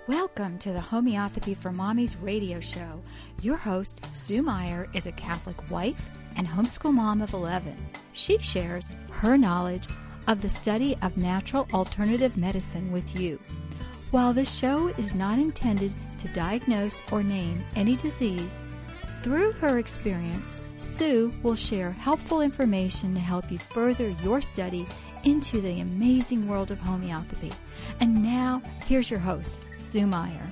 Welcome to the Homeopathy for Mommies radio show. Your host, Sue Meyer, is a Catholic wife and homeschool mom of 11. She shares her knowledge of the study of natural alternative medicine with you. While this show is not intended to diagnose or name any disease, through her experience, Sue will share helpful information to help you further your study into the amazing world of homeopathy. And now, here's your host, Sue Meyer.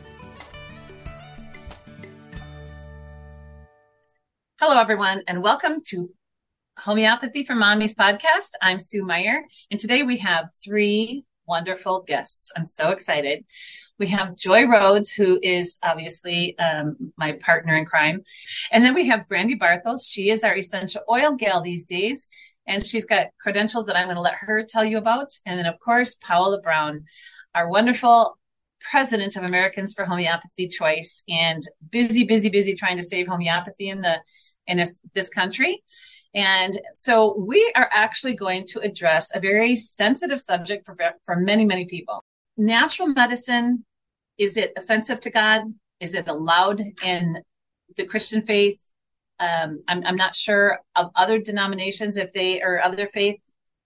Hello, everyone, and welcome to Homeopathy for Mommies podcast. I'm Sue Meyer, and today we have three wonderful guests. I'm so excited. We have Joy Rhodes, who is obviously my partner in crime. And then we have Brandy Barthels. She is our essential oil gal these days, and she's got credentials that I'm going to let her tell you about. And then, of course, Paola Brown, our wonderful president of Americans for Homeopathy Choice, and busy trying to save homeopathy in this country. And so we are actually going to address a very sensitive subject for many, many people. Natural medicine, is it offensive to God? Is it allowed in the Christian faith? I'm not sure of other denominations if they or other faith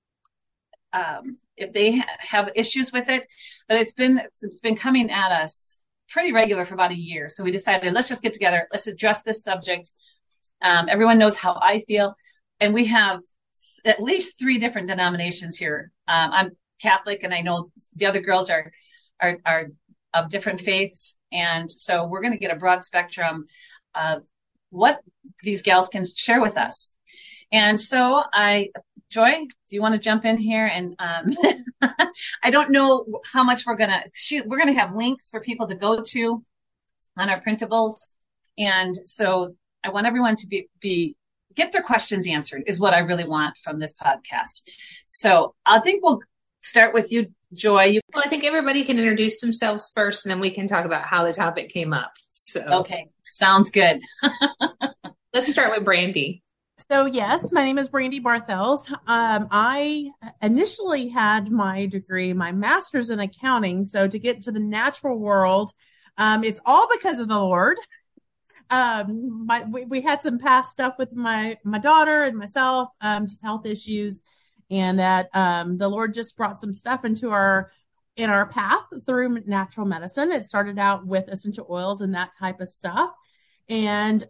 if they have issues with it, but it's been coming at us pretty regular for about a year. So we decided, let's just get together, let's address this subject. Everyone knows how I feel, and we have at least three different denominations here. I'm Catholic, and I know the other girls are of different faiths, and so we're going to get a broad spectrum of what these gals can share with us. And so Joy, do you want to jump in here? And I don't know how much we're going to shoot. We're going to have links for people to go to on our printables. And so I want everyone to get their questions answered is what I really want from this podcast. So I think we'll start with you, Joy. Well, I think everybody can introduce themselves first, and then we can talk about how the topic came up. So okay, sounds good. Let's start with Brandy. So yes, my name is Brandy Barthels. I initially had my degree, my master's in accounting. So to get to the natural world, it's all because of the Lord. We had some past stuff with my daughter and myself, just health issues, and that the Lord just brought some stuff in our path through natural medicine. It started out with essential oils and that type of stuff, and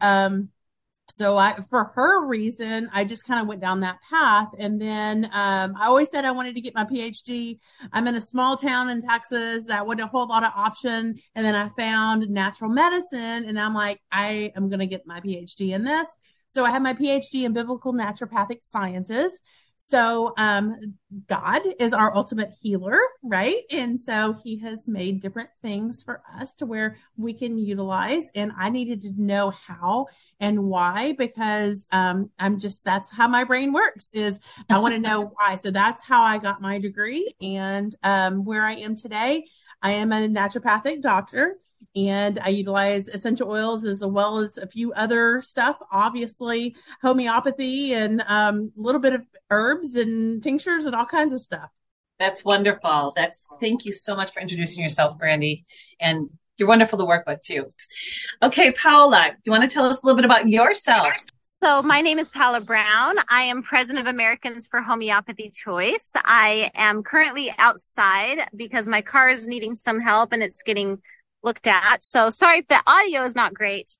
so for her reason, I just kind of went down that path. And then I always said I wanted to get my PhD. I'm in a small town in Texas that wasn't a whole lot of option. And then I found natural medicine, and I'm like, I am going to get my PhD in this. So I have my PhD in biblical naturopathic sciences. So God is our ultimate healer, right? And so he has made different things for us to where we can utilize. And I needed to know how and why, because that's how my brain works, is I want to know why. So that's how I got my degree. And where I am today, I am a naturopathic doctor, and I utilize essential oils as well as a few other stuff, obviously homeopathy and a little bit of herbs and tinctures and all kinds of stuff. That's wonderful. Thank you so much for introducing yourself, Brandy. And you're wonderful to work with too. Okay, Paola, you want to tell us a little bit about yourself? So my name is Paola Brown. I am president of Americans for Homeopathy Choice. I am currently outside because my car is needing some help and it's getting looked at. So sorry if the audio is not great.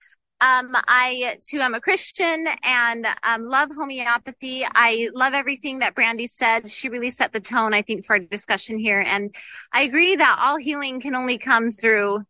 I too am a Christian and love homeopathy. I love everything that Brandy said. She really set the tone, I think, for our discussion here. And I agree that all healing can only come through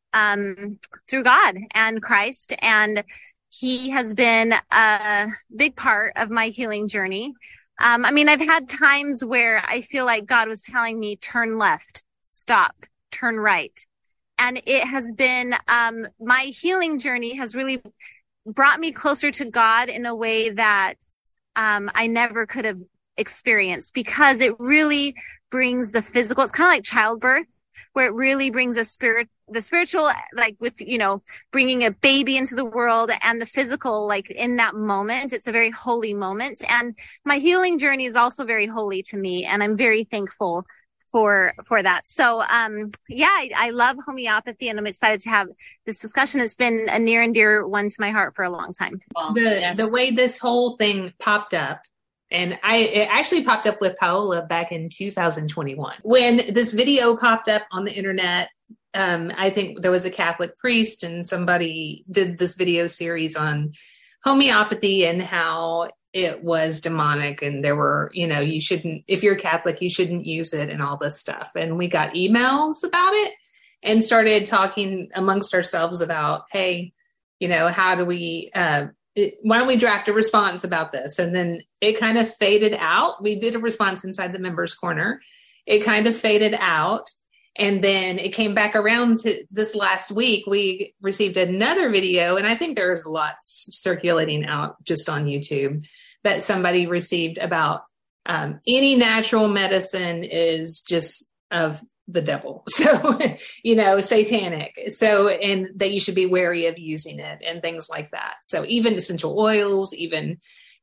God and Christ. And he has been a big part of my healing journey. I've had times where I feel like God was telling me, turn left, stop, turn right. And it has been, my healing journey has really brought me closer to God in a way that I never could have experienced, because it really brings the physical. It's kind of like childbirth, where it really brings the spiritual, like with, bringing a baby into the world, and the physical, like in that moment. It's a very holy moment. And my healing journey is also very holy to me. And I'm very thankful for that. So, I love homeopathy, and I'm excited to have this discussion. It's been a near and dear one to my heart for a long time. The way this whole thing popped up, and it actually popped up with Paola back in 2021 when this video popped up on the internet. I think there was a Catholic priest and somebody did this video series on homeopathy and how it was demonic, and there were, you shouldn't, if you're Catholic, you shouldn't use it and all this stuff. And we got emails about it and started talking amongst ourselves about, hey, how do we, why don't we draft a response about this? And then it kind of faded out. We did a response inside the members corner. It kind of faded out. And then it came back around to this last week. We received another video, and I think there's lots circulating out just on YouTube that somebody received about any natural medicine is just of the devil. So, satanic. So, and that you should be wary of using it and things like that. So even essential oils, even,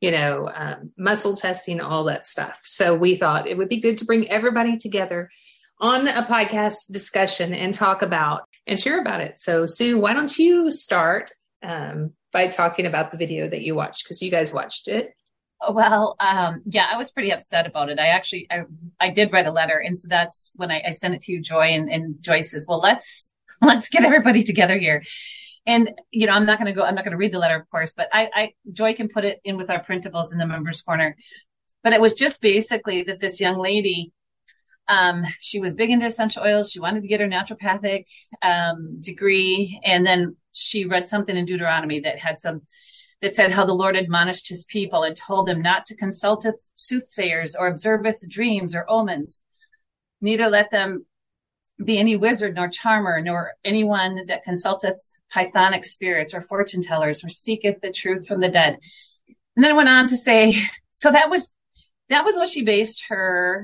muscle testing, all that stuff. So we thought it would be good to bring everybody together on a podcast discussion and talk about and share about it. So Sue, why don't you start by talking about the video that you watched, because you guys watched it. Well, I was pretty upset about it. I did write a letter. And so that's when I sent it to you, Joy, and Joy says, well, let's get everybody together here. And, I'm not going to read the letter, of course, but Joy can put it in with our printables in the members corner. But it was just basically that this young lady, she was big into essential oils. She wanted to get her naturopathic degree. And then she read something in Deuteronomy that said how the Lord admonished his people and told them not to consulteth soothsayers or observeth dreams or omens, neither let them be any wizard nor charmer, nor anyone that consulteth pythonic spirits or fortune tellers, or seeketh the truth from the dead. And then it went on to say, so that was what she based her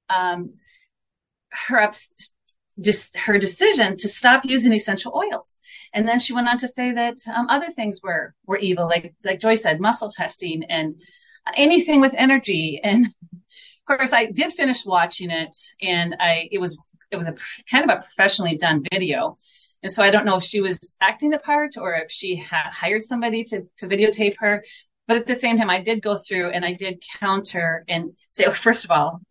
decision to stop using essential oils. And then she went on to say that other things were evil, like Joy said, muscle testing and anything with energy. And of course, I did finish watching it, and it was a kind of a professionally done video. And so I don't know if she was acting the part or if she had hired somebody to videotape her. But at the same time, I did go through and I did counter and say, oh, first of all,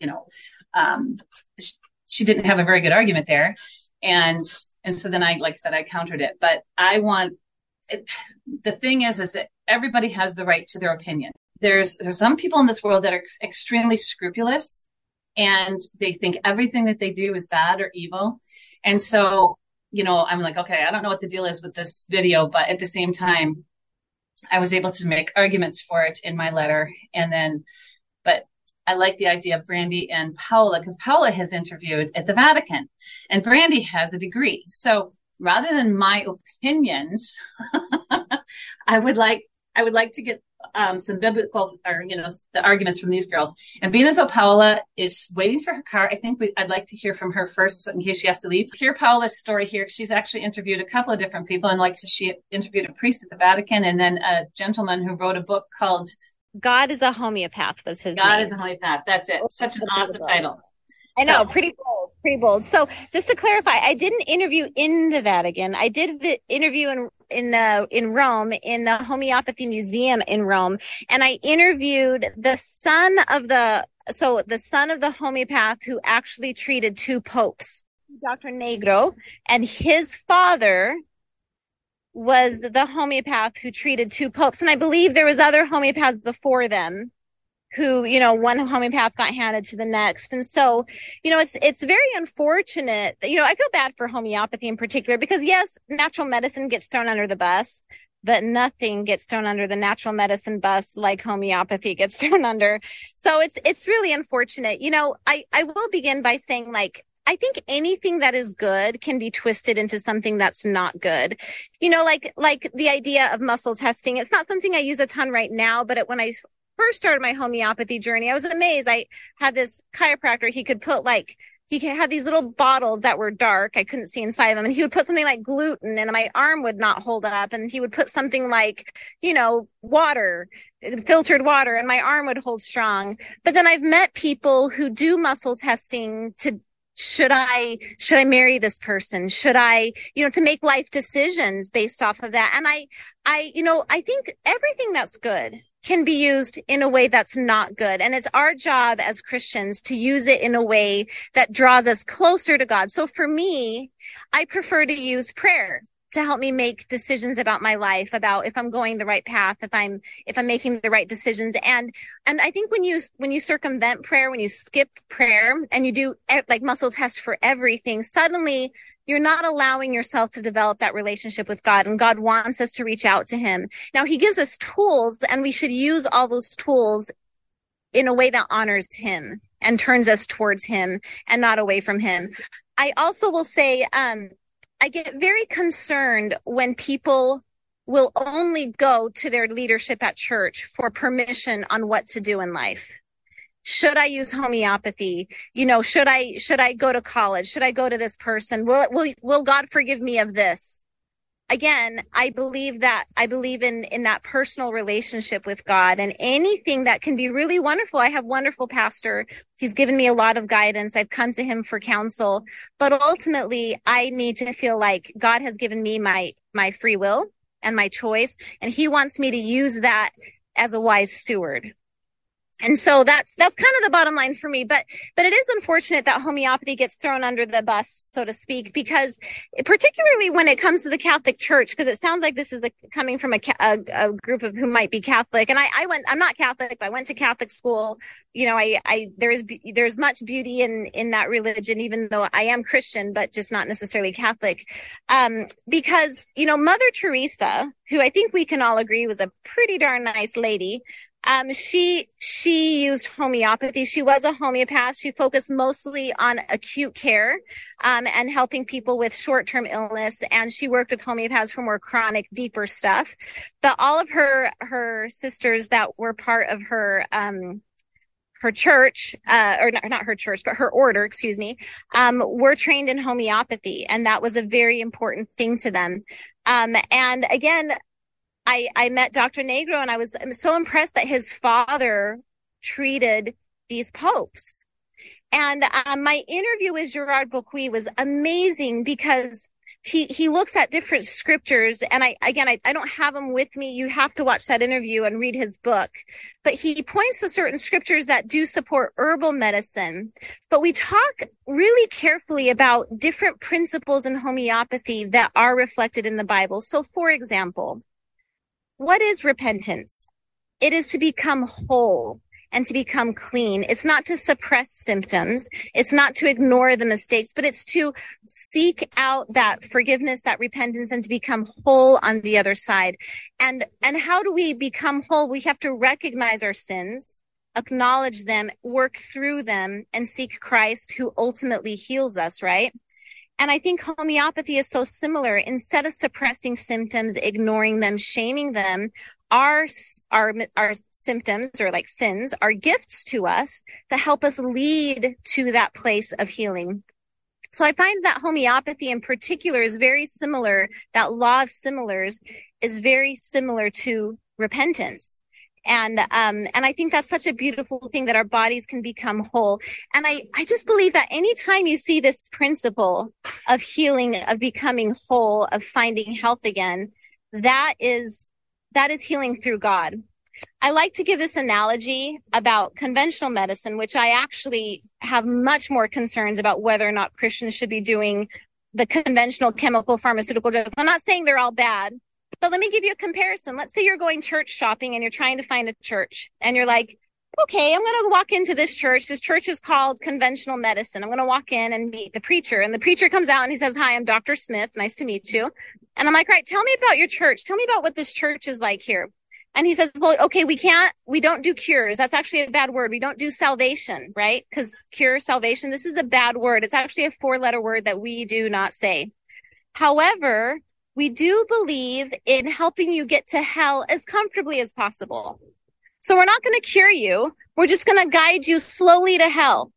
she didn't have a very good argument there. And so then I countered it. But the thing is that everybody has the right to their opinion. There's some people in this world that are extremely scrupulous, and they think everything that they do is bad or evil. And so, I'm like, okay, I don't know what the deal is with this video, but at the same time, I was able to make arguments for it in my letter. But I like the idea of Brandy and Paola, because Paola has interviewed at the Vatican and Brandy has a degree. So rather than my opinions, I would like to get some biblical, or the arguments from these girls. And being as though Paola is waiting for her car, I think I'd like to hear from her first in case she has to leave. Hear Paola's story here. She's actually interviewed a couple of different people, and she interviewed a priest at the Vatican, and then a gentleman who wrote a book called God is a Homeopath was his God name. is a Homeopath. That's it. Such an awesome title. I know, pretty bold. So just to clarify, I didn't interview in the Vatican. I did interview in Rome, in the Homeopathy Museum in Rome. And I interviewed the son of the homeopath who actually treated 2 popes, Dr. Negro, and his father was the homeopath who treated 2 popes. And I believe there was other homeopaths before them who, one homeopath got handed to the next. And so, it's very unfortunate. I feel bad for homeopathy in particular, because yes, natural medicine gets thrown under the bus, but nothing gets thrown under the natural medicine bus like homeopathy gets thrown under. So it's really unfortunate. I will begin by saying, I think anything that is good can be twisted into something that's not good. Like the idea of muscle testing. It's not something I use a ton right now, but when I first started my homeopathy journey, I was amazed. I had this chiropractor. He could have these little bottles that were dark. I couldn't see inside of them. And he would put something like gluten, and my arm would not hold up. And he would put something like, water, filtered water, and my arm would hold strong. But then I've met people who do muscle testing Should I marry this person? Should I, to make life decisions based off of that? And I think everything that's good can be used in a way that's not good. And it's our job as Christians to use it in a way that draws us closer to God. So for me, I prefer to use prayer to help me make decisions about my life, about if I'm going the right path, if I'm making the right decisions. And I think when you circumvent prayer, when you skip prayer and you do like muscle tests for everything, suddenly you're not allowing yourself to develop that relationship with God. And God wants us to reach out to him. Now he gives us tools, and we should use all those tools in a way that honors him and turns us towards him and not away from him. I also will say, I get very concerned when people will only go to their leadership at church for permission on what to do in life. Should I use homeopathy? Should I go to college? Should I go to this person? Will God forgive me of this? Again, I believe in that personal relationship with God, and anything that can be really wonderful. I have a wonderful pastor. He's given me a lot of guidance. I've come to him for counsel, but ultimately I need to feel like God has given me my free will and my choice, and he wants me to use that as a wise steward. And so that's kind of the bottom line for me. But it is unfortunate that homeopathy gets thrown under the bus, so to speak, because particularly when it comes to the Catholic Church, because it sounds like this is coming from a group of who might be Catholic. And I'm not Catholic, but I went to Catholic school. There's much beauty in that religion, even though I am Christian, but just not necessarily Catholic. Because, Mother Teresa, who I think we can all agree was a pretty darn nice lady, she used homeopathy. She was a homeopath. She focused mostly on acute care, and helping people with short-term illness. And she worked with homeopaths for more chronic, deeper stuff. But all of her sisters that were part of her church, or not her church, but her order, excuse me, were trained in homeopathy. And that was a very important thing to them. And again, I met Dr. Negro, and I'm so impressed that his father treated these popes. And my interview with Gerard Bocuy was amazing because he looks at different scriptures. And I don't have them with me. You have to watch that interview and read his book. But he points to certain scriptures that do support herbal medicine. But we talk really carefully about different principles in homeopathy that are reflected in the Bible. So, for example, what is repentance? It is to become whole and to become clean. It's not to suppress symptoms. It's not to ignore the mistakes, but it's to seek out that forgiveness, that repentance, and to become whole on the other side. And how do we become whole? We have to recognize our sins, acknowledge them, work through them, and seek Christ, who ultimately heals us, right? And I think homeopathy is so similar. Instead of suppressing symptoms, ignoring them, shaming them, our symptoms, or like sins, are gifts to us that help us lead to that place of healing. So I find that homeopathy in particular is very similar. That law of similars is very similar to repentance. And I think that's such a beautiful thing, that our bodies can become whole. And I just believe that anytime you see this principle of healing, of becoming whole, of finding health again, that is healing through God. I like to give this analogy about conventional medicine, which I actually have much more concerns about whether or not Christians should be doing the conventional chemical pharmaceutical drugs. I'm not saying they're all bad. But let me give you a comparison. Let's say you're going church shopping and you're trying to find a church, and you're like, okay, I'm going to walk into this church. This church is called Conventional Medicine. I'm going to walk in and meet the preacher. And the preacher comes out and he says, hi, I'm Dr. Smith. Nice to meet you. And I'm like, right, tell me about your church. Tell me about what this church is like here. And he says, well, okay, we don't do cures. That's actually a bad word. We don't do salvation, right? Because cure, salvation, this is a bad word. It's actually a 4-letter word that we do not say. However, we do believe in helping you get to hell as comfortably as possible. So we're not going to cure you. We're just going to guide you slowly to hell.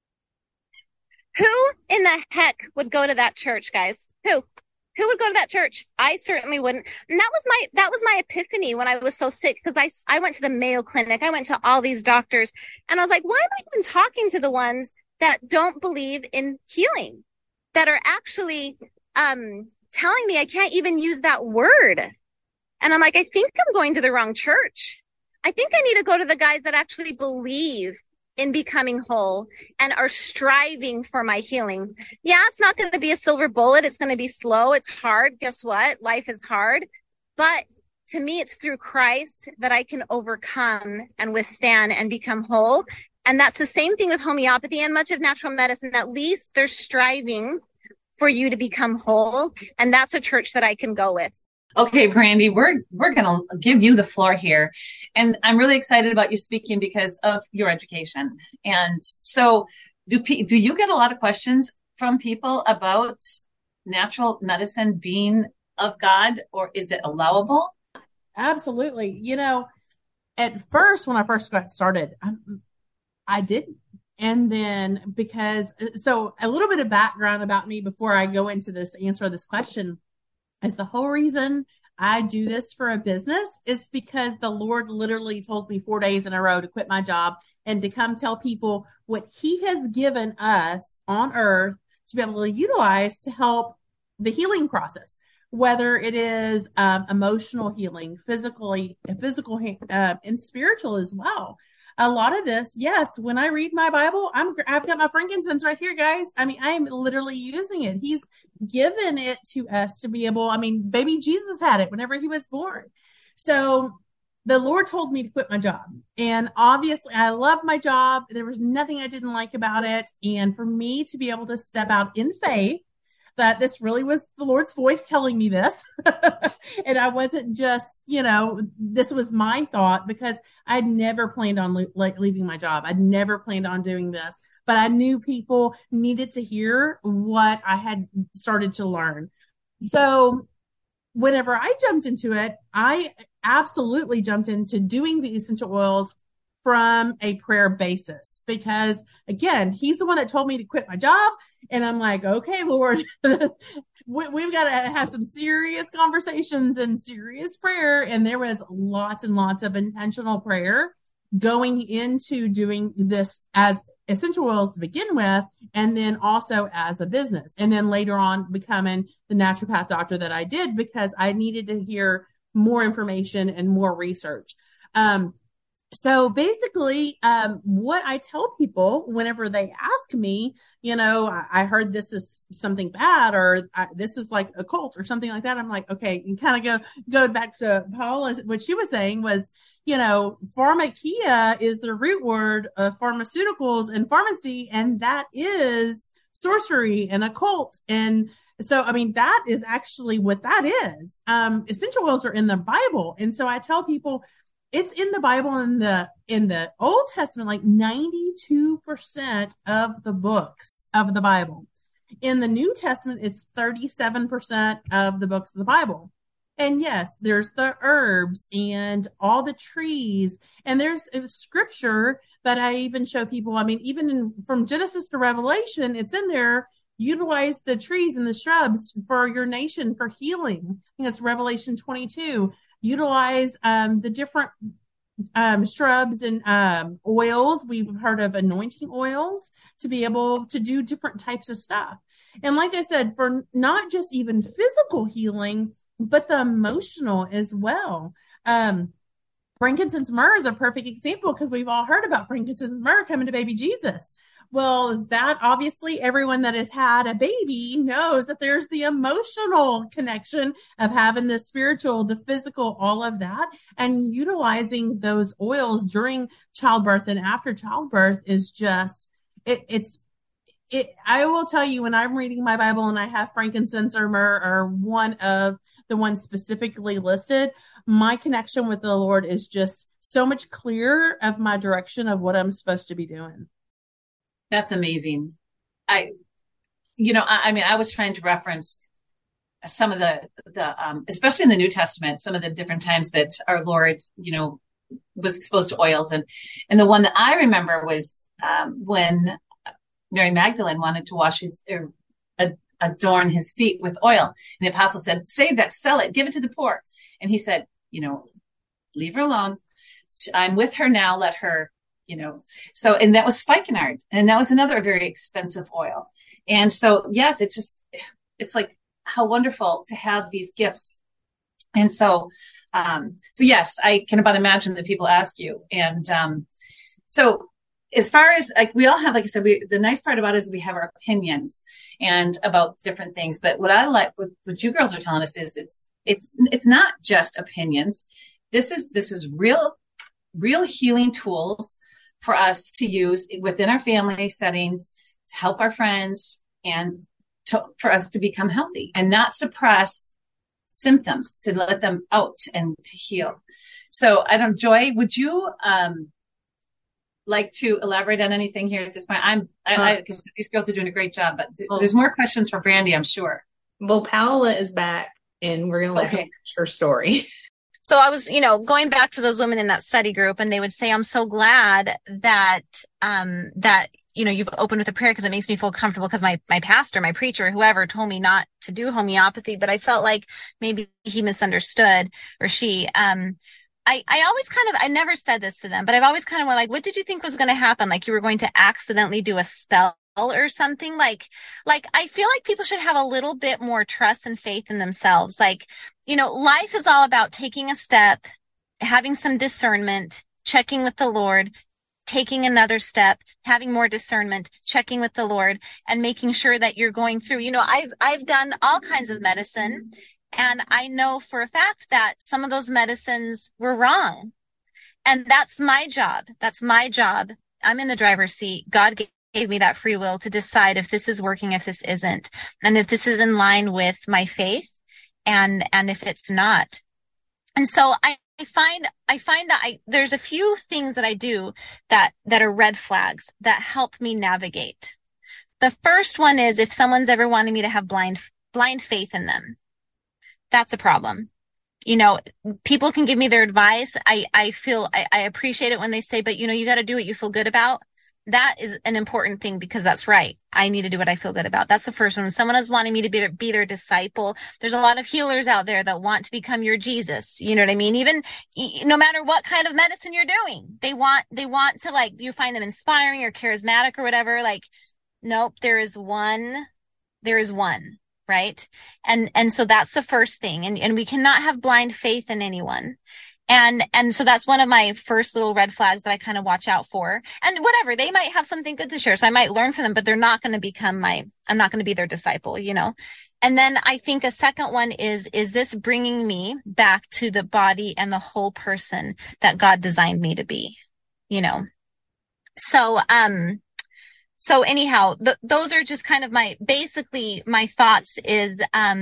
Who in the heck would go to that church, guys? Who would go to that church? I certainly wouldn't. And that was my epiphany when I was so sick, because I went to the Mayo Clinic. I went to all these doctors, and I was like, why am I even talking to the ones that don't believe in healing, that are actually telling me I can't even use that word. And I'm like, I think I'm going to the wrong church. I think I need to go to the guys that actually believe in becoming whole and are striving for my healing. Yeah, it's not going to be a silver bullet. It's going to be slow. It's hard. Guess what? Life is hard. But to me, it's through Christ that I can overcome and withstand and become whole. And that's the same thing with homeopathy and much of natural medicine. At least they're striving for you to become whole. And that's a church that I can go with. Okay, Brandy, we're going to give you the floor here. And I'm really excited about you speaking because of your education. And so do you get a lot of questions from people about natural medicine being of God, or is it allowable? Absolutely. You know, at first, when I first got started, I didn't. And then so a little bit of background about me before I go into this answer this question is the whole reason I do this for a business is because the Lord literally told me 4 days in a row to quit my job and to come tell people what he has given us on earth to be able to utilize to help the healing process, whether it is emotional healing, physical, and spiritual as well. A lot of this, yes, when I read my Bible, I've got my frankincense right here, guys. I mean, I am literally using it. He's given it to us to be able, baby Jesus had it whenever he was born. So the Lord told me to quit my job. And obviously I love my job. There was nothing I didn't like about it. And for me to be able to step out in faith, that this really was the Lord's voice telling me this. And I wasn't just, this was my thought because I'd never planned on leaving my job. I'd never planned on doing this, but I knew people needed to hear what I had started to learn. So whenever I jumped into it, I absolutely jumped into doing the essential oils from a prayer basis, because again, he's the one that told me to quit my job. And I'm like, okay, Lord, we've got to have some serious conversations and serious prayer. And there was lots and lots of intentional prayer going into doing this as essential oils to begin with, and then also as a business. And then later on becoming the naturopath doctor that I did, because I needed to hear more information and more research. So basically, what I tell people whenever they ask me, I heard this is something bad, or this is like a cult or something like that. I'm like, okay, and kind of go back to Paula. What she was saying was, pharmakia is the root word of pharmaceuticals and pharmacy, and that is sorcery and occult. And so, that is actually what that is. Essential oils are in the Bible. And so I tell people, it's in the Bible in the Old Testament, like 92% of the books of the Bible. In the New Testament, it's 37% of the books of the Bible. And yes, there's the herbs and all the trees. And there's scripture that I even show people. Even from Genesis to Revelation, it's in there. Utilize the trees and the shrubs for your nation for healing. I think it's Revelation 22. Utilize the different shrubs and oils. We've heard of anointing oils to be able to do different types of stuff. And like I said, for not just even physical healing, but the emotional as well. Frankincense myrrh is a perfect example, because we've all heard about frankincense myrrh coming to baby Jesus. Well, that obviously everyone that has had a baby knows that there's the emotional connection of having the spiritual, the physical, all of that, and utilizing those oils during childbirth and after childbirth is just, I will tell you, when I'm reading my Bible and I have frankincense or myrrh or one of the ones specifically listed, my connection with the Lord is just so much clearer of my direction of what I'm supposed to be doing. That's amazing. I was trying to reference some of the especially in the New Testament, some of the different times that our Lord, was exposed to oils. And the one that I remember was when Mary Magdalene wanted to wash adorn his feet with oil. And the apostle said, save that, sell it, give it to the poor. And he said, leave her alone. I'm with her now. Let her, So, and that was spikenard, and that was another very expensive oil. And so, yes, it's like how wonderful to have these gifts. And so, so yes, I can about imagine that people ask you. And, so as far as like, we all have, like I said, the nice part about it is we have our opinions and about different things. But what I like, what you girls are telling us is it's not just opinions. This is real healing tools for us to use within our family settings to help our friends and for us to become healthy and not suppress symptoms, to let them out and to heal. So Joy, would you, like to elaborate on anything here at this point? Because these girls are doing a great job, but there's more questions for Brandy, I'm sure. Well, Paola is back, and we're going to let her finish her story. So I was, going back to those women in that study group, and they would say, I'm so glad that, you've opened with a prayer, because it makes me feel comfortable, because my pastor, my preacher, whoever told me not to do homeopathy, but I felt like maybe he misunderstood, or she, I always I never said this to them, but I've always kind of went like, what did you think was going to happen? Like you were going to accidentally do a spell or something? Like I feel like people should have a little bit more trust and faith in themselves. Like, life is all about taking a step, having some discernment, checking with the Lord, taking another step, having more discernment, checking with the Lord, and making sure that you're going through. I've done all kinds of medicine, and I know for a fact that some of those medicines were wrong. And that's my job. I'm in the driver's seat. God gave me that free will to decide if this is working, if this isn't, and if this is in line with my faith, and if it's not. And so I find that there's a few things that I do that are red flags that help me navigate. The first one is if someone's ever wanted me to have blind faith in them. That's a problem. People can give me their advice. I feel I appreciate it when they say, but you got to do what you feel good about. That is an important thing, because that's right. I need to do what I feel good about. That's the first one. When someone is wanting me to be their disciple, there's a lot of healers out there that want to become your Jesus. You know what I mean? Even no matter what kind of medicine you're doing, they want to, like, you find them inspiring or charismatic or whatever. Like, nope, there is one. Right. And so that's the first thing. And we cannot have blind faith in anyone. And so that's one of my first little red flags that I kind of watch out for. And whatever, they might have something good to share, so I might learn from them, but they're not going to become I'm not going to be their disciple, And then I think a second one is this bringing me back to the body and the whole person that God designed me to be, So anyhow, those are just kind of my thoughts is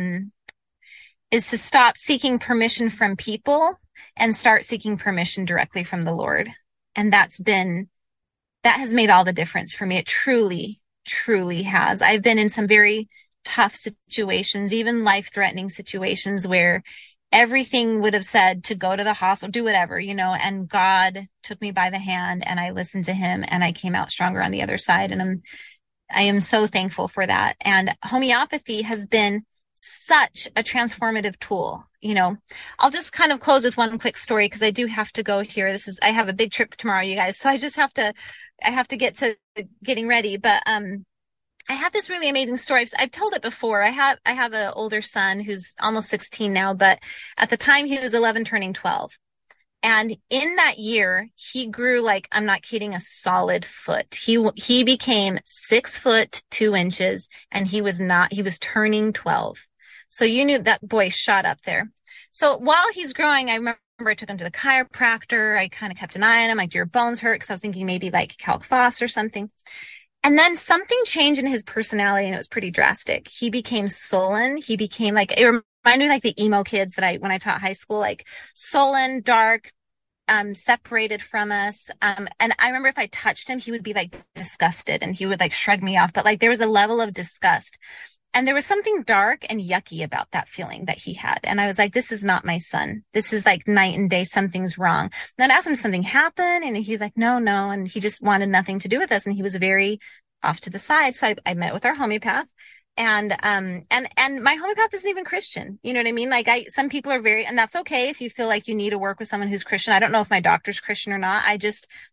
to stop seeking permission from people and start seeking permission directly from the Lord. And that has made all the difference for me. It truly, truly has. I've been in some very tough situations, even life-threatening situations, where everything would have said to go to the hospital, do whatever, and God took me by the hand, and I listened to him, and I came out stronger on the other side. And I am so thankful for that. And homeopathy has been such a transformative tool. I'll just kind of close with one quick story, because I do have to go here. I have a big trip tomorrow, you guys. So I have to get to getting ready, but, I have this really amazing story. I've told it before. I have an older son who's almost 16 now, but at the time he was 11 turning 12. And in that year, he grew, like, I'm not kidding, a solid foot. He became 6 foot 2 inches, and he was turning 12. So you knew that boy shot up there. So while he's growing, I remember I took him to the chiropractor. I kind of kept an eye on him, like, do your bones hurt? Because I was thinking maybe like calc phos or something. And then something changed in his personality, and it was pretty drastic. He became sullen. He became it reminded me like the emo kids when I taught high school, like sullen, dark, separated from us. And I remember if I touched him, he would be like disgusted, and he would like shrug me off. But like there was a level of disgust, and there was something dark and yucky about that feeling that he had. And I was like, this is not my son. This is like night and day. Something's wrong. And I'd ask him, something happened? And he's like, no. And he just wanted nothing to do with us. And he was very off to the side. So I met with our homeopath, and my homeopath isn't even Christian. You know what I mean? Like some people are and that's okay if you feel like you need to work with someone who's Christian. I don't know if my doctor's Christian or not.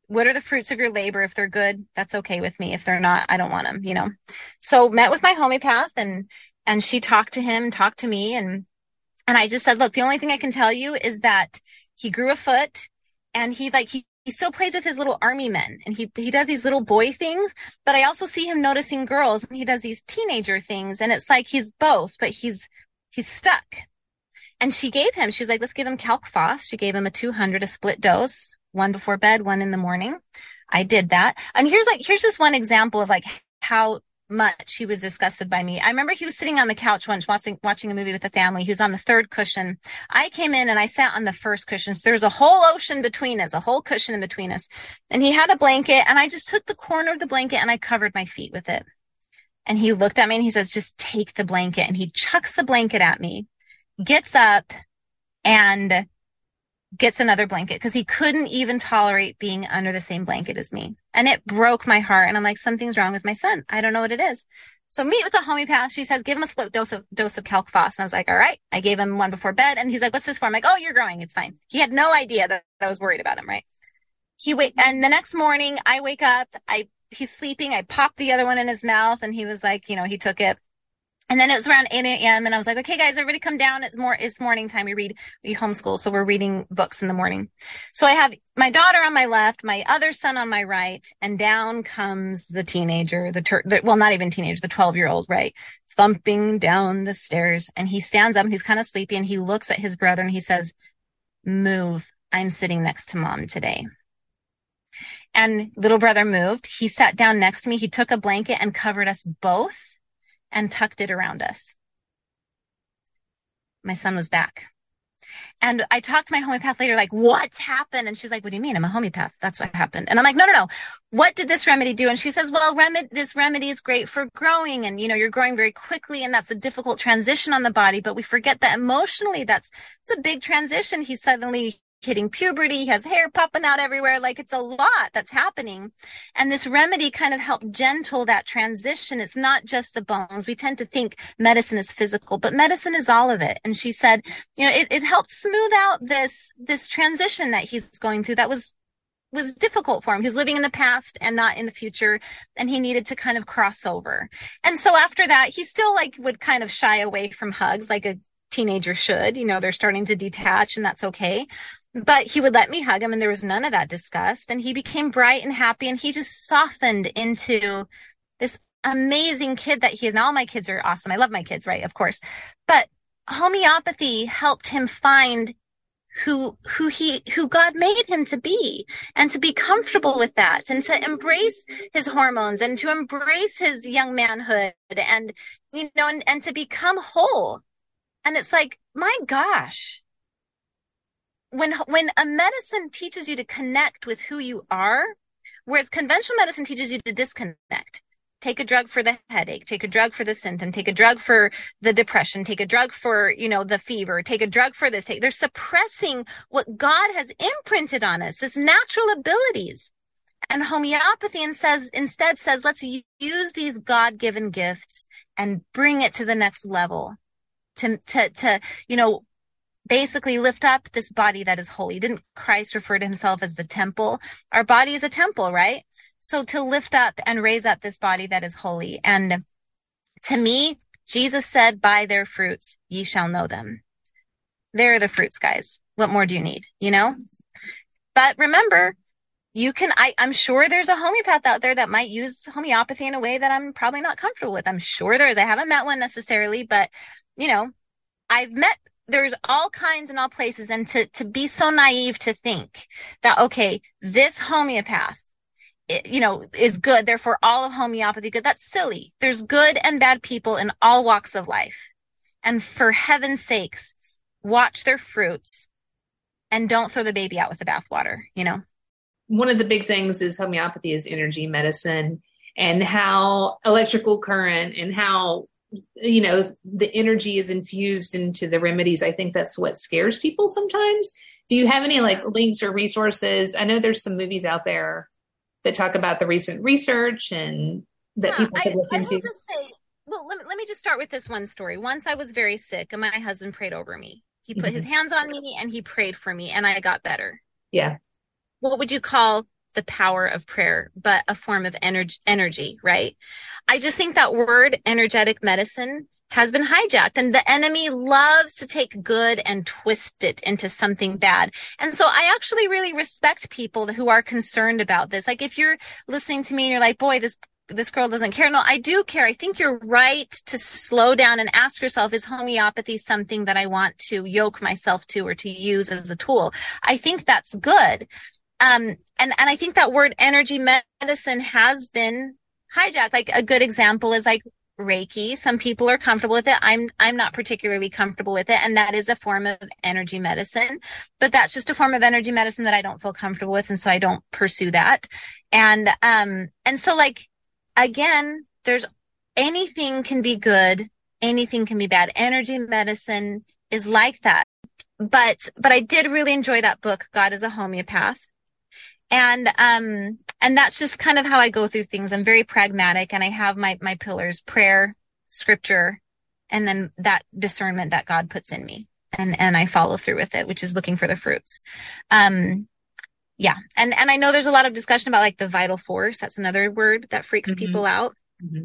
what are the fruits of your labor? If they're good, that's okay with me. If they're not, I don't want them, you know? So met with my homeopath and she talked to him, talked to me. And I just said, look, the only thing I can tell you is that he grew a foot and he still plays with his little army men and he does these little boy things, but I also see him noticing girls and he does these teenager things. And it's like, he's both, but he's stuck. And she was like, let's give him Calc Phos. She gave him a 200, a split dose, one before bed, one in the morning. I did that. And here's just one example of like how much he was disgusted by me. I remember he was sitting on the couch once watching a movie with a family. He was on the third cushion. I came in and I sat on the first cushion. So there's a whole ocean between us, a whole cushion in between us. And he had a blanket and I just took the corner of the blanket and I covered my feet with it. And he looked at me and he says, just take the blanket. And he chucks the blanket at me, gets up and gets another blanket because he couldn't even tolerate being under the same blanket as me. And it broke my heart. And I'm like, something's wrong with my son. I don't know what it is. So meet with the homeopath. She says, give him a split dose of Calc Phos. And I was like, all right. I gave him one before bed. And he's like, what's this for? I'm like, oh, you're growing. It's fine. He had no idea that I was worried about him, right? And the next morning I wake up, he's sleeping. I popped the other one in his mouth and he was like, you know, he took it. And then it was around 8 a.m. and I was like, okay, guys, everybody come down. It's morning time. We homeschool. So we're reading books in the morning. So I have my daughter on my left, my other son on my right, and down comes the teenager, well, not even teenager, the 12-year-old, right? Thumping down the stairs. And he stands up and he's kind of sleepy and he looks at his brother and he says, move. I'm sitting next to mom today. And little brother moved. He sat down next to me. He took a blanket and covered us both and tucked it around us. My son was back. And I talked to my homeopath later, like, what's happened? And she's like, what do you mean? I'm a homeopath. That's what happened. And I'm like, no. What did this remedy do? And she says, well, this remedy is great for growing. And, you know, you're growing very quickly and that's a difficult transition on the body. But we forget that emotionally, it's a big transition. He's suddenly hitting puberty, he has hair popping out everywhere. Like, it's a lot that's happening. And this remedy kind of helped gentle that transition. It's not just the bones. We tend to think medicine is physical, but medicine is all of it. And she said, you know, it helped smooth out this transition that he's going through that was difficult for him. He was living in the past and not in the future, and he needed to kind of cross over. And so after that, he still would kind of shy away from hugs like a teenager should. You know, they're starting to detach, and that's okay. But he would let me hug him and there was none of that disgust. And he became bright and happy and he just softened into this amazing kid that he is. And all my kids are awesome. I love my kids, right? Of course. But homeopathy helped him find who God made him to be and to be comfortable with that and to embrace his hormones and to embrace his young manhood and, you know, and to become whole. And it's like, my gosh. When a medicine teaches you to connect with who you are, whereas conventional medicine teaches you to disconnect. Take a drug for the headache, take a drug for the symptom, take a drug for the depression, take a drug for, you know, the fever, take a drug for this. They're suppressing what God has imprinted on us, this natural abilities. And homeopathy instead says, let's use these God-given gifts and bring it to the next level to you know, basically lift up this body that is holy. Didn't Christ refer to himself as the temple? Our body is a temple, right? So to lift up and raise up this body that is holy. And to me, Jesus said, by their fruits, ye shall know them. They're the fruits, guys. What more do you need? You know? But remember, I'm sure there's a homeopath out there that might use homeopathy in a way that I'm probably not comfortable with. I'm sure there is. I haven't met one necessarily, but, you know, there's all kinds and all places. And to be so naive to think that, okay, this homeopath, you know, is good, therefore all of homeopathy good. That's silly. There's good and bad people in all walks of life. And for heaven's sakes, watch their fruits and don't throw the baby out with the bathwater, you know? One of the big things is homeopathy is energy medicine, and how electrical current and how, you know, the energy is infused into the remedies. I think that's what scares people sometimes. Do you have any links or resources? I know there's some movies out there that talk about the recent research and that people could look into. I will just say, well, let me just start with this one story. Once I was very sick and my husband prayed over me. He put his hands on me and he prayed for me and I got better. Yeah. What would you call the power of prayer, but a form of energy, right? I just think that word energetic medicine has been hijacked, and the enemy loves to take good and twist it into something bad. And so I actually really respect people who are concerned about this. Like, if you're listening to me and you're like, boy, this girl doesn't care. No, I do care. I think you're right to slow down and ask yourself, is homeopathy something that I want to yoke myself to or to use as a tool? I think that's good. And I think that word energy medicine has been hijacked. Like, a good example is like Reiki. Some people are comfortable with it. I'm not particularly comfortable with it. And that is a form of energy medicine, but that's just a form of energy medicine that I don't feel comfortable with. And so I don't pursue that. And so, like, again, there's anything can be good. Anything can be bad. Energy medicine is like that. But I did really enjoy that book, God is a Homeopath. And that's just kind of how I go through things. I'm very pragmatic, and I have my pillars: prayer, scripture, and then that discernment that God puts in me. And I follow through with it, which is looking for the fruits. Yeah. And I know there's a lot of discussion about like the vital force. That's another word that freaks people out.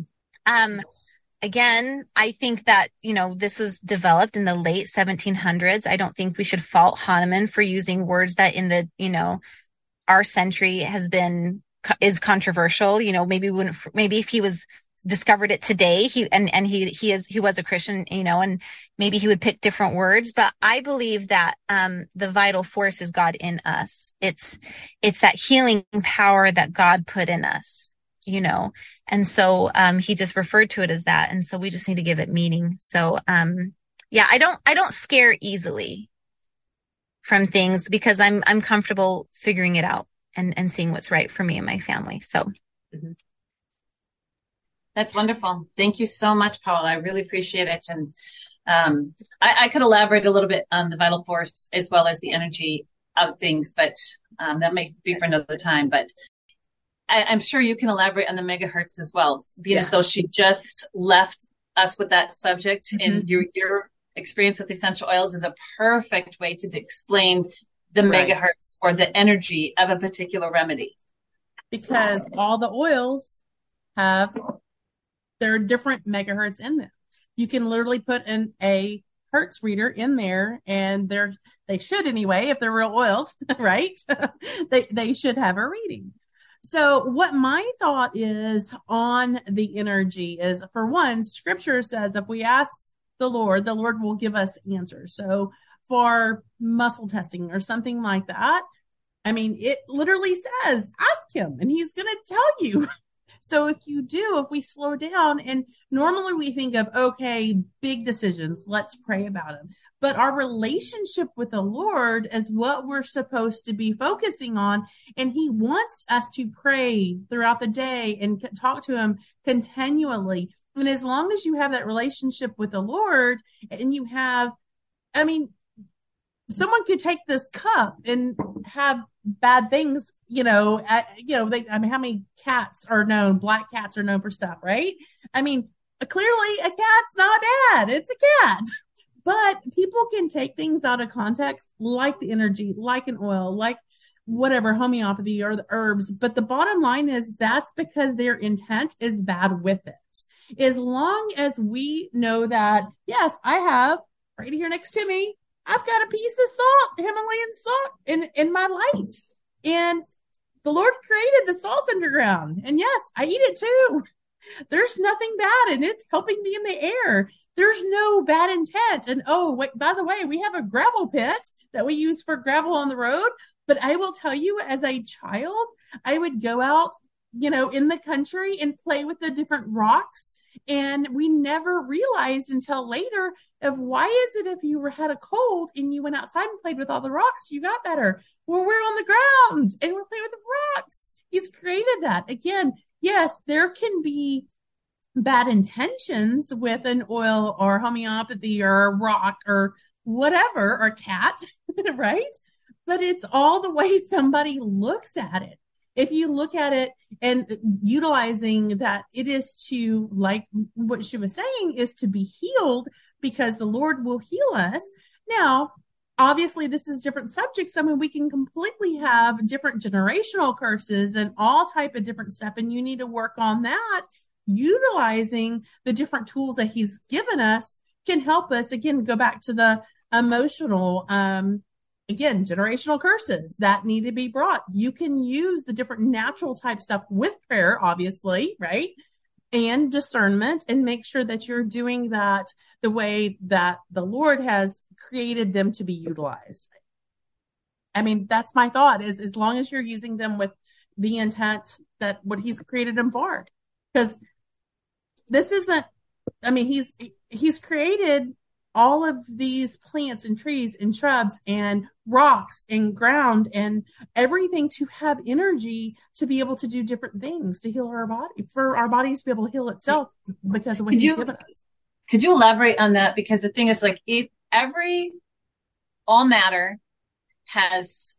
Again, I think that, this was developed in the late 1700s. I don't think we should fault Hahnemann for using words that in the, our century is controversial. Maybe if he was discovered it today, he was a Christian, and maybe he would pick different words. But I believe that the vital force is God in us. It's that healing power that God put in us, and so he just referred to it as that. And so we just need to give it meaning. So yeah, I don't scare easily from things, because I'm comfortable figuring it out and seeing what's right for me and my family. So. That's wonderful. Thank you so much, Paula. I really appreciate it. And I could elaborate a little bit on the vital force as well as the energy of things, but that may be for another time. But I'm sure you can elaborate on the megahertz as well, being as though she just left us with that subject. And your experience with essential oils is a perfect way to explain the megahertz or the energy of a particular remedy. Because all the oils there are different megahertz in them. You can literally put a hertz reader in there, and they should anyway, if they're real oils, right? they should have a reading. So what my thought is on the energy is, for one, scripture says if we ask the Lord will give us answers. So for muscle testing or something like that, I mean, it literally says, ask him and he's going to tell you. So if we slow down, and normally we think of, okay, big decisions, let's pray about them. But our relationship with the Lord is what we're supposed to be focusing on. And he wants us to pray throughout the day and talk to him continually. And as long as you have that relationship with the Lord, and someone could take this cup and have bad things, how many black cats are known for stuff, right? I mean, clearly a cat's not bad. It's a cat. But people can take things out of context, like the energy, like an oil, like whatever, homeopathy or the herbs. But the bottom line is that's because their intent is bad with it. As long as we know that, yes, I have right here next to me, I've got a piece of salt, Himalayan salt in my light. And the Lord created the salt underground. And yes, I eat it too. There's nothing bad, and it's helping me in the air. There's no bad intent. And by the way, we have a gravel pit that we use for gravel on the road. But I will tell you, as a child, I would go out, in the country and play with the different rocks. And we never realized until later of why is it if you had a cold and you went outside and played with all the rocks, you got better. Well, we're on the ground and we're playing with the rocks. He's created that. Again, yes, there can be bad intentions with an oil or homeopathy or a rock or whatever, or cat, right? But it's all the way somebody looks at it. If you look at it and utilizing that, it is to, like what she was saying, is to be healed, because the Lord will heal us. Now, obviously this is different subjects. I mean, we can completely have different generational curses and all type of different stuff. And you need to work on that. Utilizing the different tools that he's given us can help us, again, go back to the emotional, again, generational curses that need to be brought. You can use the different natural type stuff with prayer, obviously, right? And discernment, and make sure that you're doing that the way that the Lord has created them to be utilized. I mean, that's my thought, is as long as you're using them with the intent that what he's created them for. Because this isn't, I mean, he's created all of these plants and trees and shrubs and rocks and ground and everything to have energy to be able to do different things to heal our body, for our bodies to be able to heal itself because of what he's given us. Could you elaborate on that? Because the thing is, like, all matter has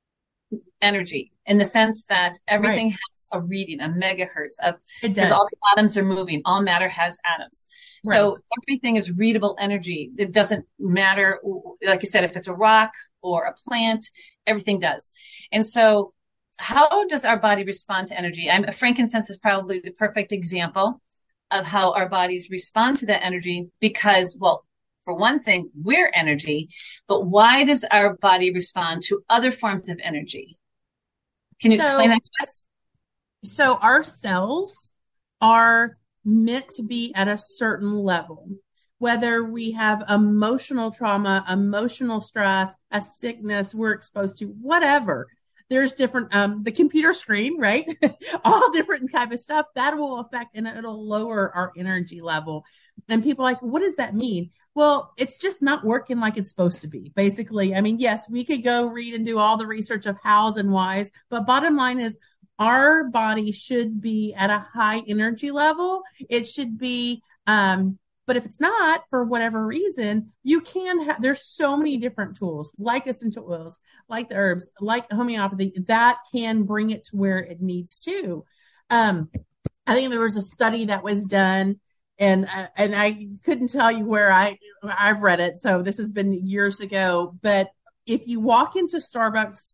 energy, in the sense that everything has a reading, a megahertz of, because all the atoms are moving. All matter has atoms. Right. So everything is readable energy. It doesn't matter, like you said, if it's a rock or a plant, everything does. And so how does our body respond to energy? Frankincense is probably the perfect example of how our bodies respond to that energy, because, well, for one thing, we're energy, but why does our body respond to other forms of energy? Can you explain that to us? So our cells are meant to be at a certain level, whether we have emotional trauma, emotional stress, a sickness we're exposed to, whatever. There's different, the computer screen, right? All different type of stuff that will affect, and it'll lower our energy level. And people are like, what does that mean? Well, it's just not working like it's supposed to be, basically. I mean, yes, we could go read and do all the research of hows and whys, but bottom line is our body should be at a high energy level. It should be, but if it's not, for whatever reason, you can have, there's so many different tools, like essential oils, like the herbs, like homeopathy, that can bring it to where it needs to. I think there was a study that was done, and I couldn't tell you where I've read it. So this has been years ago, but if you walk into Starbucks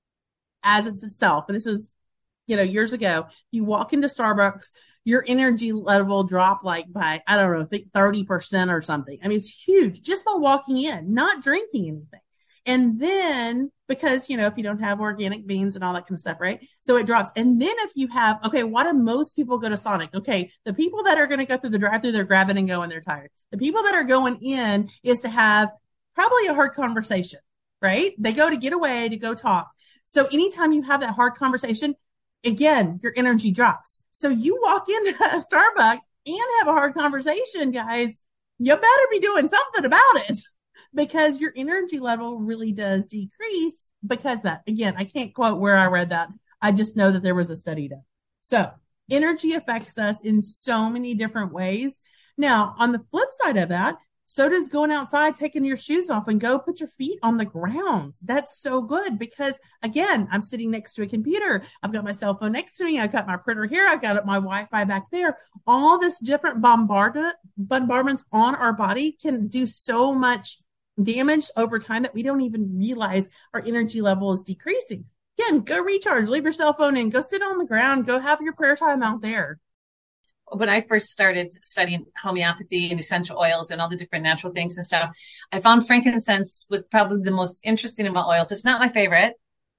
as it's itself, and this is, years ago, you walk into Starbucks, your energy level dropped like by, I don't know, I think 30% or something. I mean, it's huge just by walking in, not drinking anything. And then, because, if you don't have organic beans and all that kind of stuff, right? So it drops. And then if you have, okay, why do most people go to Sonic? Okay, the people that are going to go through the drive-thru, they're grabbing and going, they're tired. The people that are going in is to have probably a hard conversation, right? They go to get away, to go talk. So anytime you have that hard conversation, again, your energy drops. So you walk into a Starbucks and have a hard conversation, guys, you better be doing something about it, because your energy level really does decrease because that, again, I can't quote where I read that. I just know that there was a study done. So energy affects us in so many different ways. Now, on the flip side of that, so does going outside, taking your shoes off and go put your feet on the ground. That's so good because, again, I'm sitting next to a computer. I've got my cell phone next to me. I've got my printer here. I've got my Wi-Fi back there. All this different bombardments on our body can do so much damage over time that we don't even realize our energy level is decreasing. Again, go recharge, leave your cell phone in, go sit on the ground, go have your prayer time out there. When I first started studying homeopathy and essential oils and all the different natural things and stuff, I found frankincense was probably the most interesting of all oils. It's not my favorite,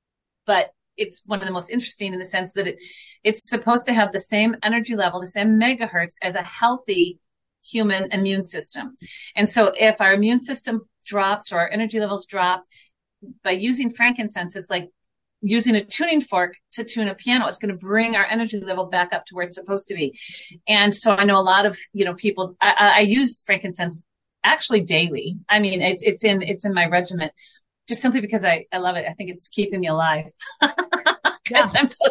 but it's one of the most interesting in the sense that it's supposed to have the same energy level, the same megahertz as a healthy human immune system. And so if our immune system drops or our energy levels drop, by using frankincense, it's like using a tuning fork to tune a piano. It's going to bring our energy level back up to where it's supposed to be. And so I know a lot of, people, I use frankincense actually daily. I mean, it's in my regimen just simply because I love it. I think it's keeping me alive. Because I'm so,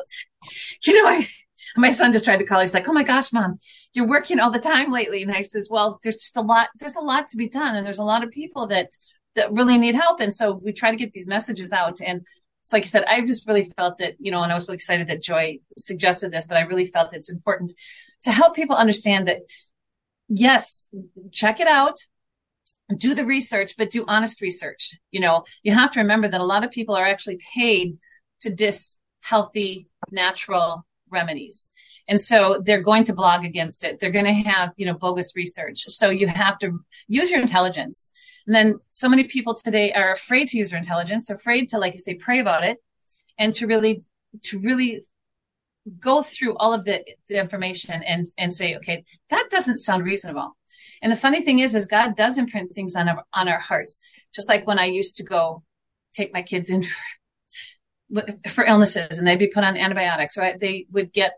my son just tried to call. He's like, oh my gosh, Mom, you're working all the time lately. And I says, well, there's a lot to be done. And there's a lot of people that really need help. And so we try to get these messages out. And so like I said, I just really felt that, and I was really excited that Joy suggested this, but I really felt it's important to help people understand that, yes, check it out. do the research, but do honest research. You have to remember that a lot of people are actually paid to diss healthy, natural remedies. And so they're going to blog against it. They're going to have, bogus research. So you have to use your intelligence. And then so many people today are afraid to use their intelligence, afraid to, like you say, pray about it, and to really go through all of the information and say, okay, that doesn't sound reasonable. And the funny thing is God does imprint things on our hearts. Just like when I used to go take my kids in for illnesses and they'd be put on antibiotics, right? They would get,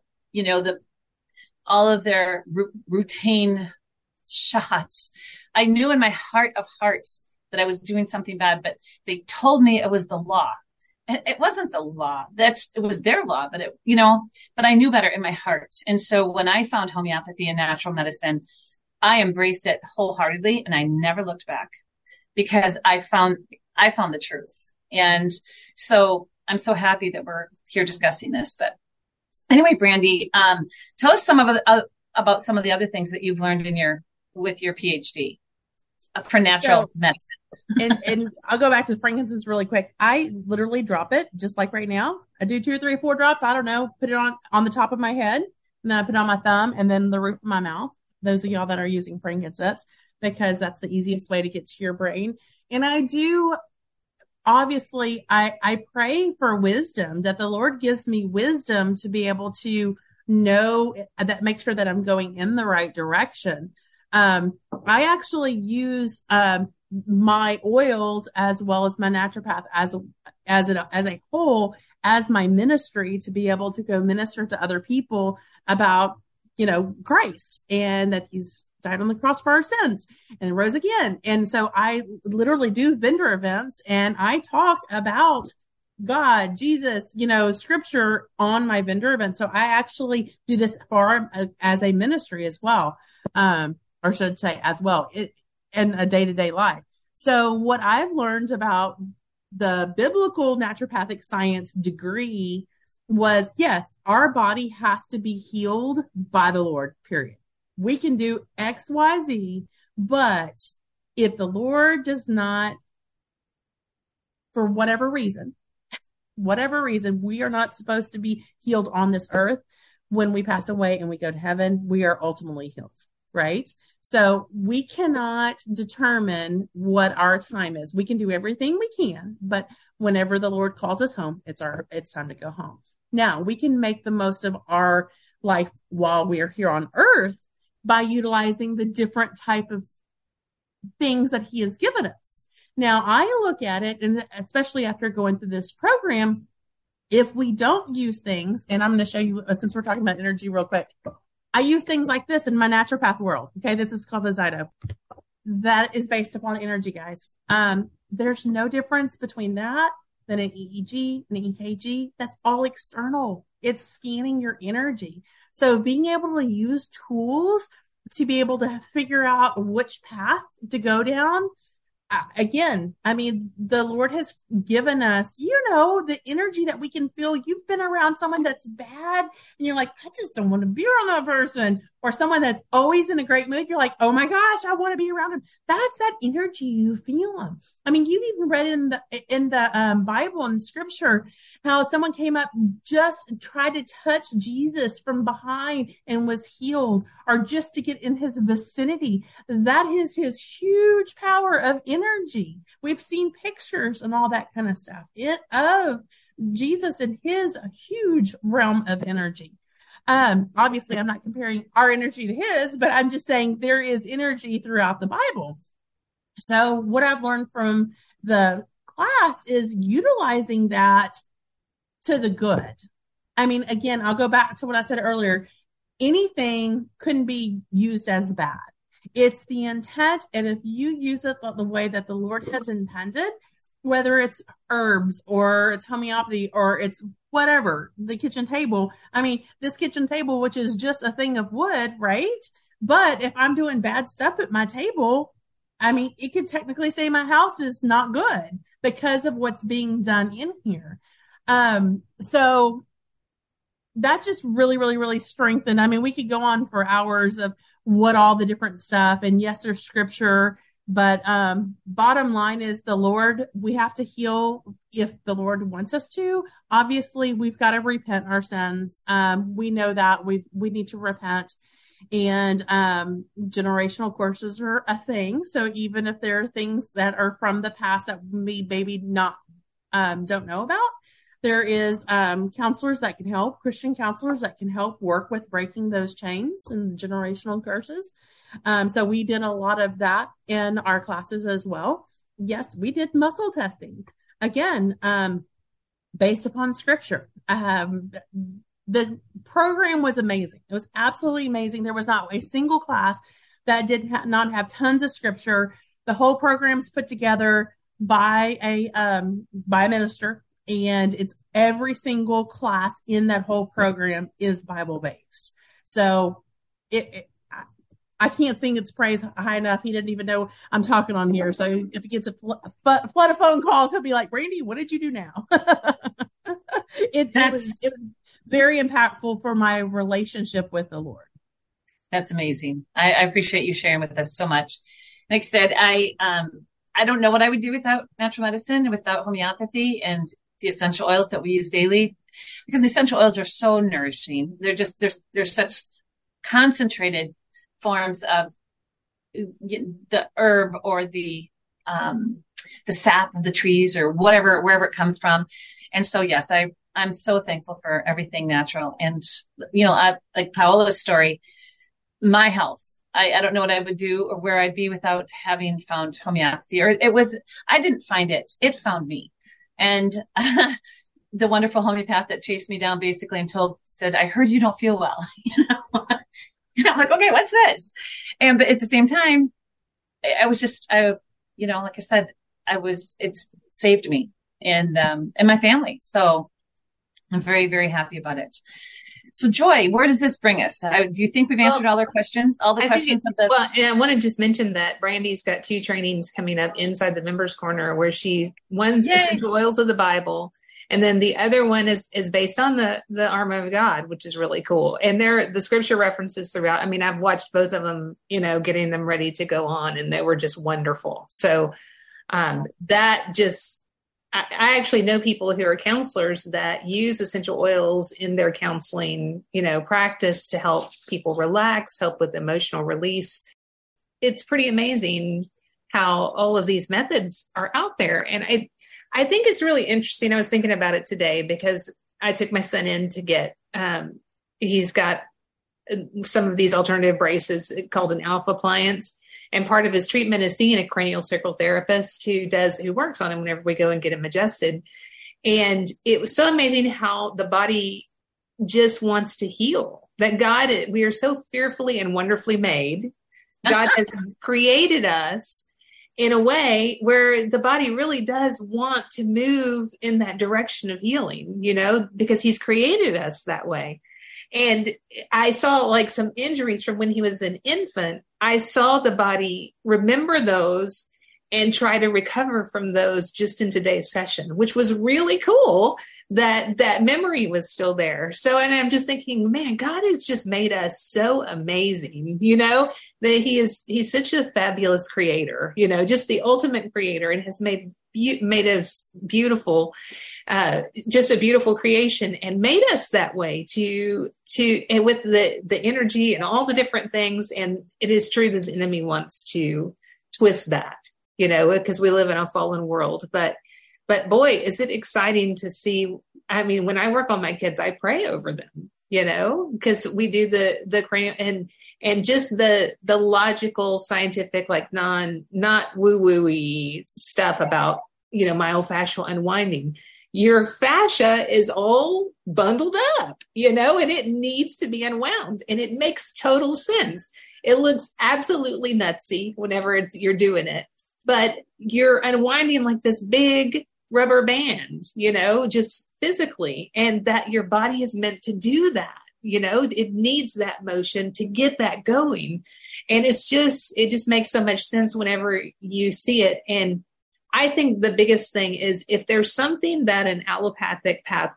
all of their routine shots. I knew in my heart of hearts that I was doing something bad, but they told me it was the law. It wasn't the law. It was their law, but but I knew better in my heart. And so when I found homeopathy and natural medicine, I embraced it wholeheartedly, and I never looked back because I found the truth. And so I'm so happy that we're here discussing this. But anyway, Brandy, tell us about some of the other things that you've learned with your PhD for natural medicine. and I'll go back to frankincense really quick. I literally drop it just like right now. I do 2 or 3 or 4 drops. I don't know, put it on the top of my head, and then I put it on my thumb and then the roof of my mouth. Those of y'all that are using frankincense, because that's the easiest way to get to your brain. And I do, obviously, I pray for wisdom, that the Lord gives me wisdom to be able to know that, make sure that I'm going in the right direction. I actually use my oils as well as my naturopath as a whole, as my ministry, to be able to go minister to other people about, Christ, and that he's died on the cross for our sins and rose again. And so I literally do vendor events and I talk about God, Jesus, scripture on my vendor event. So I actually do this as a ministry as well. Or should say as well, in a day-to-day life. So what I've learned about the biblical naturopathic science degree was, yes, our body has to be healed by the Lord, period. We can do X, Y, Z, but if the Lord does not, for whatever reason, we are not supposed to be healed on this earth. When we pass away and we go to heaven, we are ultimately healed, right? So we cannot determine what our time is. We can do everything we can, but whenever the Lord calls us home, it's time to go home. Now, we can make the most of our life while we are here on earth by utilizing the different type of things that he has given us. Now, I look at it, and especially after going through this program, if we don't use things, and I'm going to show you, since we're talking about energy real quick, I use things like this in my naturopath world. Okay, this is called a Zyto. That is based upon energy, guys. There's no difference between that than an EEG, an EKG. That's all external. It's scanning your energy. So being able to use tools to be able to figure out which path to go down. Again, I mean, the Lord has given us, the energy that we can feel. You've been around someone that's bad and you're like, I just don't want to be around that person. Or someone that's always in a great mood. You're like, oh my gosh, I want to be around him. That's that energy you feel. I mean, you've even read in the Bible and scripture how someone came up, just tried to touch Jesus from behind and was healed, or just to get in his vicinity. That is his huge power of energy. We've seen pictures and all that kind of stuff of Jesus and his huge realm of energy. Obviously, I'm not comparing our energy to his, but I'm just saying there is energy throughout the Bible. So what I've learned from the class is utilizing that to the good. I mean, again, I'll go back to what I said earlier. Anything couldn't be used as bad. It's the intent. And if you use it the way that the Lord has intended, whether it's herbs or it's homeopathy or it's whatever, the kitchen table. I mean, this kitchen table, which is just a thing of wood, right? But if I'm doing bad stuff at my table, I mean, it could technically say my house is not good because of what's being done in here. So that just really, really, really strengthened. I mean, we could go on for hours of what all the different stuff. And yes, there's scripture But bottom line is the Lord, we have to heal if the Lord wants us to. Obviously, we've got to repent our sins. We know that we need to repent. And generational curses are a thing. So even if there are things that are from the past that we maybe not don't know about, there is counselors that can help, Christian counselors that can help work with breaking those chains and generational curses. So we did a lot of that in our classes as well. Yes, we did muscle testing. Again, based upon scripture. The program was amazing. It was absolutely amazing. There was not a single class that did not have tons of scripture. The whole program's put together by a minister, and it's every single class in that whole program is Bible based. So I can't sing its praise high enough. He didn't even know I'm talking on here. So if he gets a flood of phone calls, he'll be like, Brandy, what did you do now? It was very impactful for my relationship with the Lord. That's amazing. I appreciate you sharing with us so much. Like I said, I don't know what I would do without natural medicine, without homeopathy and the essential oils that we use daily, because the essential oils are so nourishing. They're such concentrated forms of the herb or the sap of the trees or wherever it comes from. And so, yes, I'm so thankful for everything natural. And, like Paola's story, my health, I don't know what I would do or where I'd be without having found homeopathy. Or I didn't find it. It found me. And the wonderful homeopath that chased me down basically and said, I heard you don't feel well. And I'm like, okay, what's this? But at the same time, I was just, like I said, it saved me and my family. So I'm very, very happy about it. So Joy, where does this bring us? Do you think we've answered all our questions? All the questions? Well, and I want to just mention that Brandy's got 2 trainings coming up inside the Members Corner where one's Essential Oils of the Bible. And then the other one is based on the armor of God, which is really cool. And the scripture references throughout. I mean, I've watched both of them, getting them ready to go on, and they were just wonderful. So I actually know people who are counselors that use essential oils in their counseling, practice to help people relax, help with emotional release. It's pretty amazing how all of these methods are out there. And I think it's really interesting. I was thinking about it today because I took my son in to get, he's got some of these alternative braces called an Alpha appliance. And part of his treatment is seeing a cranial sacral therapist who works on him whenever we go and get him adjusted. And it was so amazing how the body just wants to heal. That we are so fearfully and wonderfully made. God has created us in a way where the body really does want to move in that direction of healing, because he's created us that way. And I saw like some injuries from when he was an infant. I saw the body remember those and try to recover from those just in today's session, which was really cool that memory was still there. So, and I'm just thinking, man, God has just made us so amazing, that he's such a fabulous creator, just the ultimate creator, and has made us beautiful, just a beautiful creation, and made us that way and with the energy and all the different things. And it is true that the enemy wants to twist that, because we live in a fallen world, but boy, is it exciting to see. I mean, when I work on my kids, I pray over them, because we do the cranial and just the logical, scientific, like not woo-woo-y stuff about, myofascial unwinding. Your fascia is all bundled up, and it needs to be unwound, and it makes total sense. It looks absolutely nutsy whenever you're doing it, but you're unwinding like this big rubber band, just physically, and that your body is meant to do that. It needs that motion to get that going. And it just makes so much sense whenever you see it. And I think the biggest thing is if there's something that an allopathic path,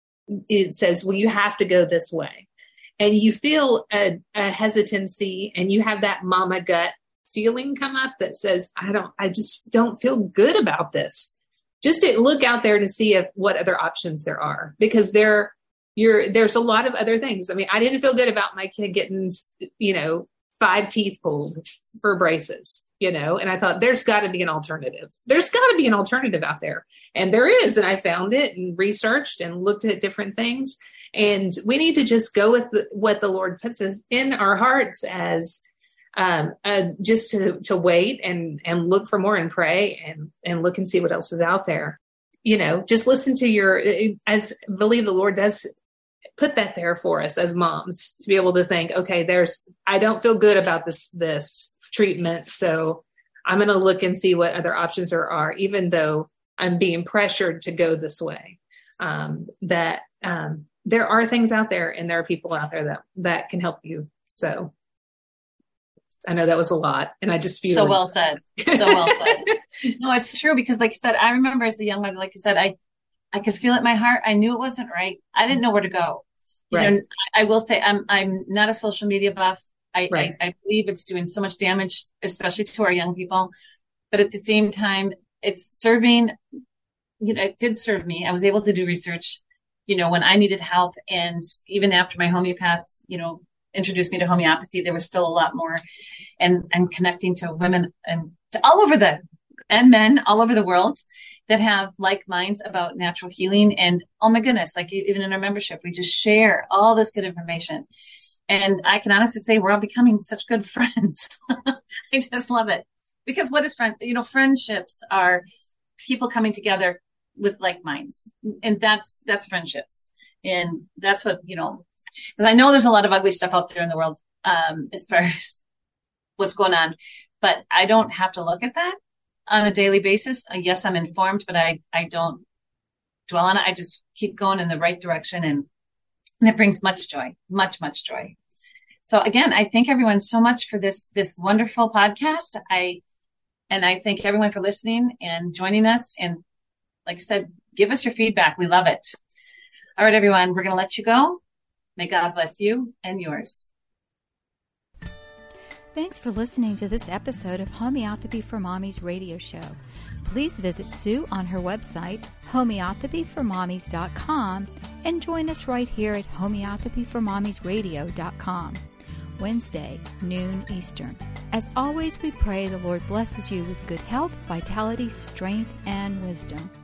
it says, well, you have to go this way, and you feel a hesitancy and you have that mama gut feeling come up that says, I just don't feel good about this, just to look out there to see what other options there are, because there's a lot of other things. I mean, I didn't feel good about my kid getting, 5 teeth pulled for braces, and I thought there's got to be an alternative. There's got to be an alternative out there. And there is. And I found it and researched and looked at different things. And we need to just go with what the Lord puts us in our hearts as just to wait and look for more and pray and look and see what else is out there. Just listen to I believe the Lord does put that there for us as moms to be able to think, okay, I don't feel good about this treatment. So I'm going to look and see what other options there are, even though I'm being pressured to go this way. There are things out there, and there are people out there that can help you. So I know that was a lot, and I just feel well said. So well said. No, it's true, because like I said, I remember as a young mother, like I said, I could feel it in my heart. I knew it wasn't right. I didn't know where to go. Right. I will say I'm not a social media buff. Right. I believe it's doing so much damage, especially to our young people. But at the same time, it's serving, it did serve me. I was able to do research, when I needed help. And even after my homeopath, introduced me to homeopathy, there was still a lot more. And I'm connecting to women and men all over the world that have like minds about natural healing. And oh my goodness, like even in our membership, we just share all this good information. And I can honestly say we're all becoming such good friends. I just love it. Because what is friendships are people coming together with like minds. And that's friendships. And that's what, because I know there's a lot of ugly stuff out there in the world, as far as what's going on, but I don't have to look at that on a daily basis. Yes, I'm informed, but I don't dwell on it. I just keep going in the right direction, and it brings much joy, much, much joy. So again, I thank everyone so much for this wonderful podcast. I thank everyone for listening and joining us. And like I said, give us your feedback. We love it. All right, everyone, we're going to let you go. May God bless you and yours. Thanks for listening to this episode of Homeopathy for Mommies radio show. Please visit Sue on her website, homeopathyformommies.com, and join us right here at homeopathyformommiesradio.com, Wednesday, noon Eastern. As always, we pray the Lord blesses you with good health, vitality, strength, and wisdom.